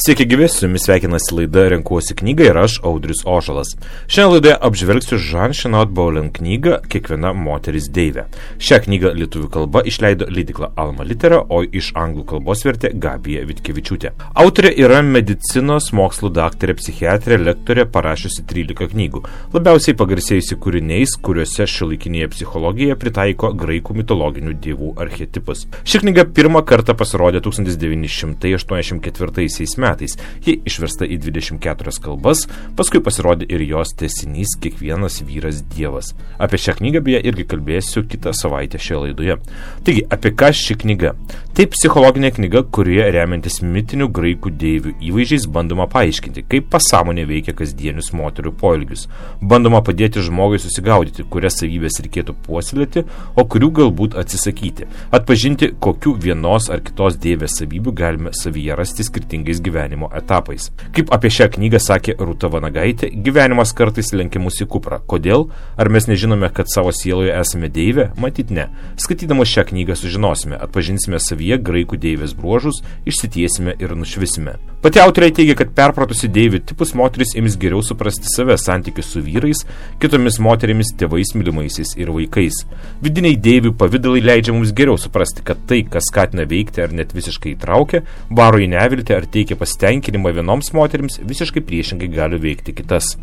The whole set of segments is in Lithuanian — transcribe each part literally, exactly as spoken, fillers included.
Sveiki gyvi, su jumis sveikinasi laida Renkuosi knygą ir aš, Audrius Ožalas. Šiandien laidoje apžvelgsiu Jean Chennault Bolen knygą Kiekviena moteris deivė. Šią knygą lietuvių kalba išleido leidykla Alma Litera, o iš anglų kalbos vertė Gabija Vitkevičiūtė. Autorė yra medicinos mokslų daktarė, psichiatrė, lektorė, parašiusi trylika knygų, labiausiai pagarsėjusi kūriniais, kuriuose šiuolaikinėje psichologijoje pritaiko graikų mitologinių dievų archetipus. Ši knyga pirmą kartą pasirodė tūkstantis devyni šimtai aštuoniasdešimt ketvirtaisiais metais. Ji išversta į dvidešimt keturias kalbas, paskui pasirodė ir jos tęsinys Kiekvienas vyras dievas. Apie šią knygą beje irgi kalbėsiu kitą savaitę šioje laidoje. Taigi, apie ką ši knyga? Tai psichologinė knyga, kurioje remiantis mitinių graikų deivių įvaizdžiais bandoma paaiškinti, kaip pasąmonė veikia kasdienius moterų poelgius. Bandoma padėti žmogui susigaudyti, kurias savybės reikėtų puoselėti, o kurių galbūt atsisakyti. Atpažinti, kokių vienos ar kitos deivės savybių galime savyje rasti skirtingais gyvenimo etapais. Kaip apie šią knygą sakė Rūta Vanagaitė, gyvenimas kartais lenkia mus į kuprą. Kodėl? Ar mes nežinome, kad savo sieloje esame deivė? Matyt ne. Skaitydamos šią knygą sužinosime, atpažinsime savyje graikų deivės bruožus, išsitiesime ir nušvisime. Pati autorė teigia, kad perpratusi deivių tipus moteris ims geriau suprasti save, santykius su vyrais, kitomis moterimis, tėvais, mylimaisiais ir vaikais. Vidiniai deivių pavydalai leidžia mums geriau suprasti, kad tai, kas skatina veikti ar net visiškai įtraukia, varo į neviltį ar teikia pasitenkinimą vienoms moterims, visiškai priešingai gali veikti kitas.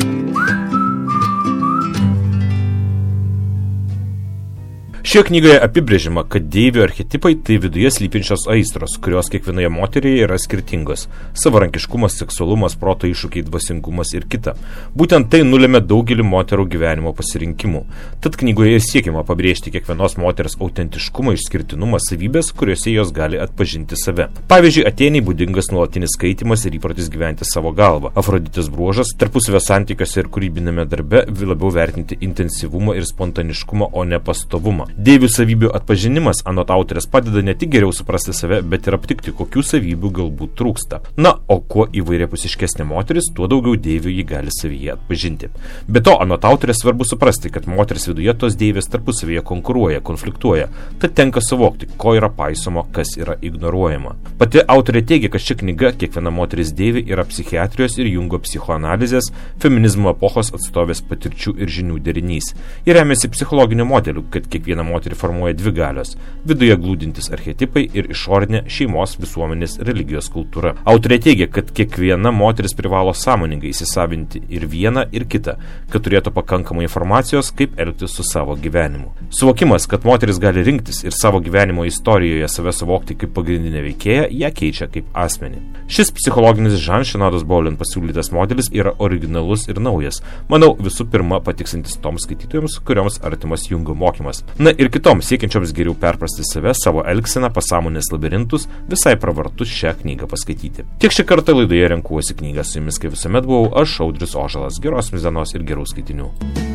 Šioje knygoje apibrėžiama, kad deivių archetipai tai viduje slypinčios aistros, kurios kiekvienoje moterijoje yra skirtingos – savarankiškumas, seksualumas, proto iššūkiai, dvasingumas ir kita. Būtent tai nulėmė daugelį moterų gyvenimo pasirinkimų. Tad knygoje siekiama pabrėžti kiekvienos moters autentiškumą, išskirtinumą, savybės, kuriuose jos gali atpažinti save. Pavyzdžiui, Atėnei būdingas nuolatinis skaitymas ir įprotis gyventi savo galvą. Afroditės bruožas tarpusavio santykiuose ir kūrybinėme darbe labiau vertinti intensyvumą ir spontaniškumą, o ne pastovumą. Deivių savybių atpažinimas, anot autorės, padeda ne tik geriau suprasti save, bet ir aptikti, kokių savybių galbūt trūksta. Na, o kuo įvairiapusiškesnė moteris, tuo daugiau deivių ji gali savyje atpažinti. Be to, anot autorės, svarbu suprasti, kad moters viduje tos deivės tarpusavyje konkuruoja, konfliktuoja, tad tenka suvokti, ko yra paisoma, kas yra ignoruojama. Pati autorė teigia, kad ši knyga Kiekviena moteris deivė yra psichiatrijos ir Jungo psichoanalizės, feminizmo epochos atstovės patirčių ir žinių derinys. Ji remiasi psichologiniu modeliu, kad kiekviena moterį formuoja dvi galios – viduje glūdintis archetipai ir išorinė šeimos, visuomenės, religijos kultūra. Autorė teigia, kad kiekviena moteris privalo sąmoningai įsisavinti ir vieną, ir kitą, kad turėtų pakankamai informacijos, kaip elgtis su savo gyvenimu. Suvokimas, kad moteris gali rinktis ir savo gyvenimo istorijoje save suvokti kaip pagrindinę veikėją, ją keičia kaip asmenį. Šis psichologinis Jean Chennault Bolen pasiūlytas modelis yra originalus ir naujas. Manau, visų pirma patiksintis toms skaitytojams, kurioms artimas Jungo mokymas. Na ir kitoms siekiančioms geriau perprasti save, savo elgseną, pasąmonės labirintus, visai pravartu šią knygą paskaityti. Tiek šį kartą laidoje Renkuosi knygą, su jumis kaip visuomet buvau aš, Audrius Ožalas. Geros dienos ir gerų skaitinių.